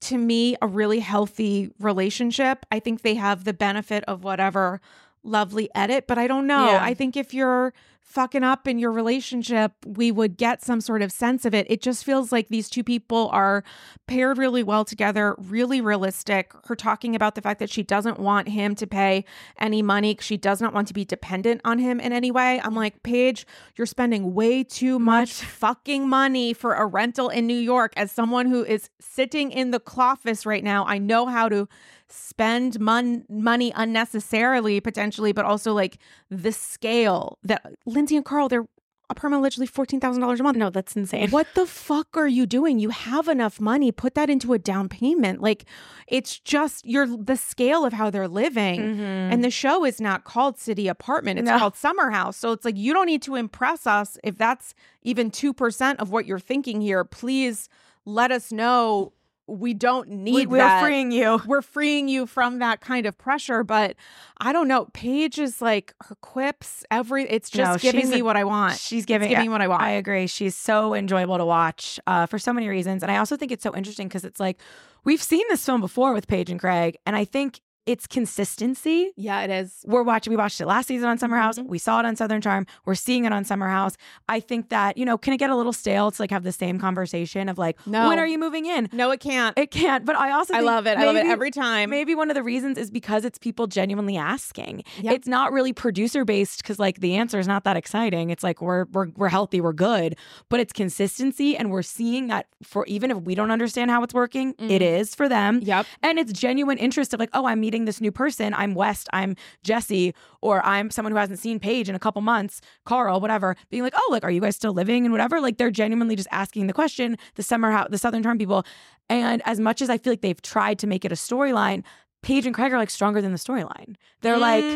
to me, a really healthy relationship. I think they have the benefit of whatever lovely edit, but I don't know. Yeah. I think if you're fucking up in your relationship, we would get some sort of sense of it. It just feels like these two people are paired really well together, really realistic. Her talking about the fact that she doesn't want him to pay any money. She does not want to be dependent on him in any way. I'm like, Paige, you're spending way too much fucking money for a rental in New York. As someone who is sitting in the office right now, I know how to spend money unnecessarily, potentially, but also like the scale that Lindsay and Carl, they're apartment literally $14,000 a month. No, that's insane. What the fuck are you doing? You have enough money. Put that into a down payment. Like, it's just the scale of how they're living. And the show is not called City Apartment. It's called Summer House. So it's like, you don't need to impress us if that's even 2% of what you're thinking here. Please let us know. We don't need We're freeing you. We're freeing you from that kind of pressure. But I don't know. Paige is like, her quips, it's just giving me what I want. She's giving me what I want. I agree. She's so enjoyable to watch for so many reasons. And I also think it's so interesting because it's like, we've seen this film before with Paige and Craig. And I think it's consistency. Yeah, it is. We watched it last season on Summer House. We saw it on Southern Charm. We're seeing it on Summer House. I think that, can it get a little stale to like have the same conversation of like, when are you moving in? No, it can't. It can't. But I also think love it. I love it every time. Maybe one of the reasons is because it's people genuinely asking. Yep. It's not really producer based because like the answer is not that exciting. It's like we're healthy, we're good, but it's consistency, and we're seeing that for even if we don't understand how it's working, it is for them. Yep. And it's genuine interest of like, oh, I'm meeting this new person. I'm West, I'm Jesse, or I'm someone who hasn't seen Paige in a couple months, Carl, whatever, being like, oh, like, are you guys still living and whatever? Like, they're genuinely just asking the question, the Southern Charm people. And as much as I feel like they've tried to make it a storyline, Paige and Craig are like stronger than the storyline. They're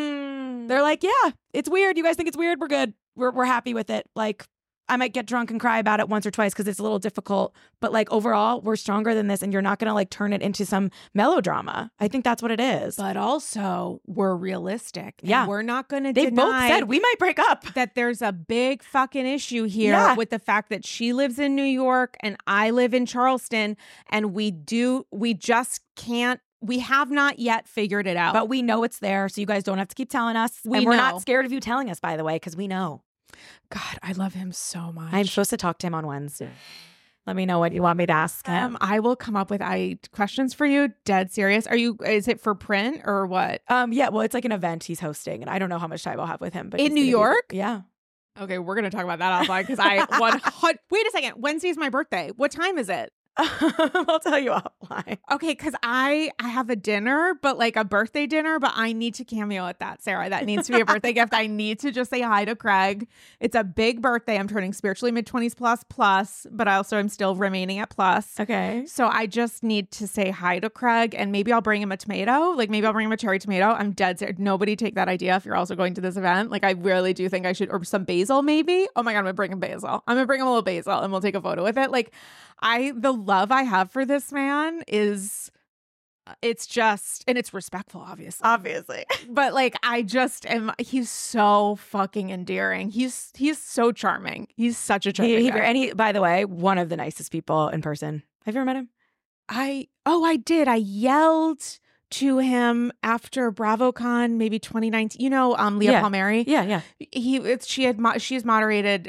like, yeah, it's weird. You guys think it's weird? We're good. We're happy with it. Like, I might get drunk and cry about it once or twice because it's a little difficult, but like overall, we're stronger than this, and you're not going to like turn it into some melodrama. I think that's what it is. But also, we're realistic. Yeah. And we're not going to They've both deny said we might break up. that there's a big fucking issue here with the fact that she lives in New York and I live in Charleston, and we just can't. We have not yet figured it out. But we know it's there, so you guys don't have to keep telling us. And we're not scared of you telling us, by the way, because we know. God, I love him so much. I'm supposed to talk to him on Wednesday. Let me know what you want me to ask him. I will come up with questions for you. Dead serious. Is it for print or what? Yeah, well, it's like an event he's hosting, and I don't know how much time I'll have with him. But in New York? Yeah. Okay, we're gonna talk about that offline because wait a second. Wednesday's my birthday. What time is it? I'll tell you offline. Okay, because I have a dinner, but like a birthday dinner, but I need to cameo at that, Sarah. That needs to be a birthday gift. I need to just say hi to Craig. It's a big birthday. I'm turning spiritually mid-20s plus, but I also am still remaining at plus. Okay. So I just need to say hi to Craig, and maybe I'll bring him a tomato. Like maybe I'll bring him a cherry tomato. I'm dead serious. Nobody take that idea if you're also going to this event. Like I really do think I should, or some basil maybe. Oh my God, I'm gonna bring him basil. I'm gonna bring him a little basil and we'll take a photo with it. Like the love I have for this man is, it's just, and it's respectful, obviously, but like he's so fucking endearing. He's so charming. He's such a charming guy. And he, by the way, one of the nicest people in person. Have you ever met him? I did. I yelled to him after BravoCon, maybe 2019. You know, Leah Palmieri. Yeah. She's moderated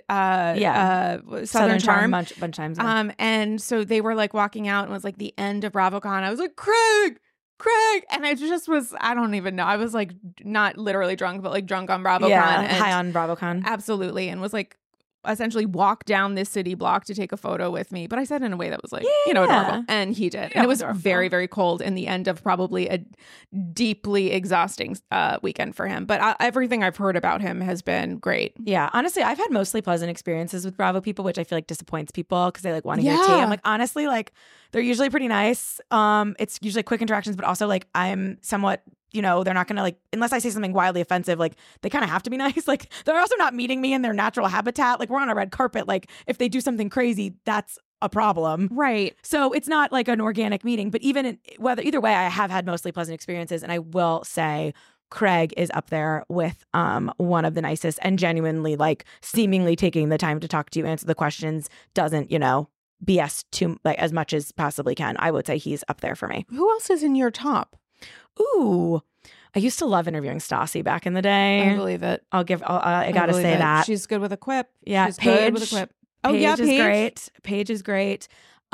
Southern Charm bunch of times. Yeah. And so they were like walking out, and it was like the end of BravoCon. I was like, Craig, and I just was, I don't even know. I was like not literally drunk, but like drunk on BravoCon. Yeah, high on BravoCon. Absolutely, and was like essentially walk down this city block to take a photo with me, but I said in a way that was like, adorable. And he did. And it was very, very cold in the end of probably a deeply exhausting weekend for him. But everything I've heard about him has been great. Yeah. Honestly, I've had mostly pleasant experiences with Bravo people, which I feel like disappoints people because they like want to hear tea. I'm like, honestly, like they're usually pretty nice. It's usually quick interactions, but also like I'm somewhat, they're not going to like, unless I say something wildly offensive, like they kind of have to be nice. Like they're also not meeting me in their natural habitat. Like we're on a red carpet. Like if they do something crazy, that's a problem. Right. So it's not like an organic meeting, but either way, I have had mostly pleasant experiences. And I will say Craig is up there with one of the nicest, and genuinely like seemingly taking the time to talk to you, answer the questions, doesn't, BS too, like as much as possibly can. I would say he's up there for me. Who else is in your top? Ooh, I used to love interviewing Stassi back in the day. I believe it. I gotta say it. that. She's good with a quip. Yeah, she's Paige, good with a quip. Oh Paige yeah, is great. Paige is great.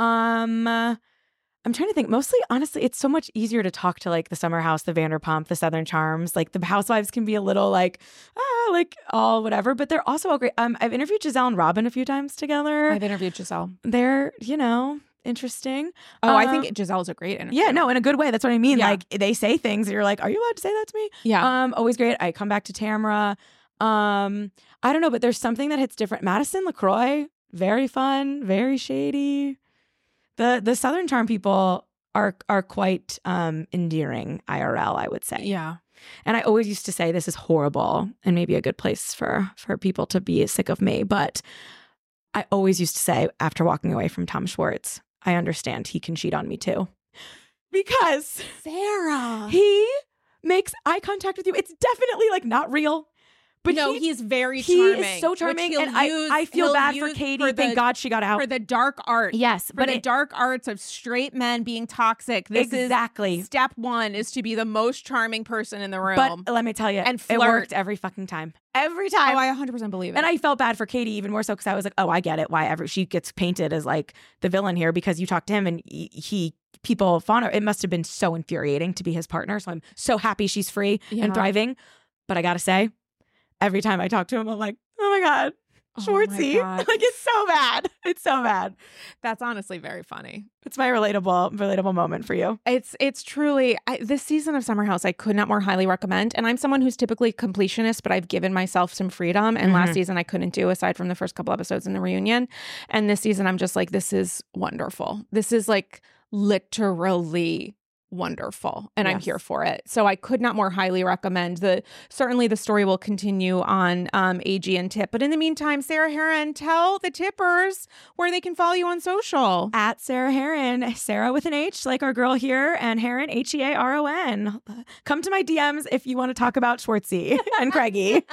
I'm trying to think. Mostly, honestly, it's so much easier to talk to like the Summer House, the Vanderpump, the Southern Charms. Like the housewives can be a little like all whatever, but they're also all great. I've interviewed Giselle and Robin a few times together. I've interviewed Giselle. They're, interesting. Oh, I think Giselle's a great interview. Yeah, no, in a good way. That's what I mean. Yeah. Like they say things and you're like, are you allowed to say that to me? Yeah. Always great. I come back to Tamra. I don't know, but there's something that hits different. Madison LaCroix, very fun, very shady. The Southern Charm people are quite endearing IRL, I would say. Yeah. And I always used to say this is horrible and maybe a good place for people to be sick of me. But I always used to say after walking away from Tom Schwartz, I understand he can cheat on me too. Because Sarah, he makes eye contact with you. It's definitely like not real. But no, he's very charming. He is so charming. And I feel bad for Katie. Thank God she got out. For the dark arts. Yes. For the dark arts of straight men being toxic. This exactly. is step one is to be the most charming person in the room. But let me tell you, and flirt. It worked every fucking time. Every time. Oh, I 100% believe it. And I felt bad for Katie even more so because I was like, oh, I get it. Why she gets painted as like the villain here because you talk to him and people fawn her. It must have been so infuriating to be his partner. So I'm so happy she's free and thriving. But I got to say, every time I talk to him, I'm like, oh my God, Schwartzy. Oh like, it's so bad. It's so bad. That's honestly very funny. It's my relatable moment for you. It's truly, this season of Summer House, I could not more highly recommend. And I'm someone who's typically completionist, but I've given myself some freedom. And last season I couldn't do aside from the first couple episodes in the reunion. And this season I'm just like, this is wonderful. This is like literally wonderful, and I'm here for it. So I could not more highly recommend. Certainly the story will continue on AG and Tip, but in the meantime, Sarah Hearon, tell the tippers where they can follow you on social. At Sarah Hearon, Sarah with an H, like our girl here, and Hearon, Hearon. Come to my DMs if you want to talk about Schwartzy and Craigie.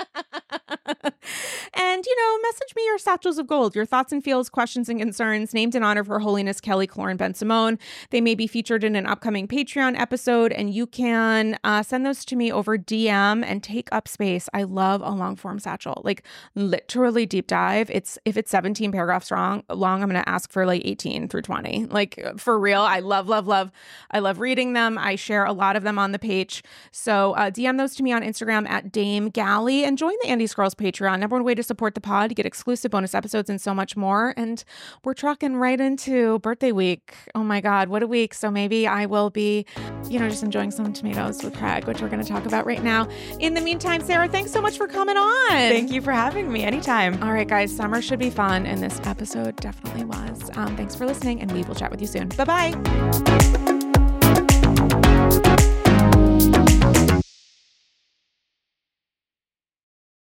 And message me your satchels of gold, your thoughts and feels, questions and concerns, named in honor of Her Holiness Kelly Cloran Ben-Simone. They may be featured in an upcoming Patreon episode, and you can send those to me over DM and take up space. I love a long form satchel, like literally deep dive. If it's 17 paragraphs long, I'm going to ask for like 18 through 20. Like for real. I love I love reading them. I share a lot of them on the page. So DM those to me on Instagram at Dame Galley and join the Andy's Girls Patreon. Number one way to support the pod, to get exclusive bonus episodes and so much more. And we're trucking right into birthday week. Oh my God, what a week. So maybe I will be, just enjoying some tomatoes with Craig, which we're going to talk about right now. In the meantime, Sarah, thanks so much for coming on. Thank you for having me anytime. All right, guys, summer should be fun. And this episode definitely was. Thanks for listening, and we will chat with you soon. Bye-bye.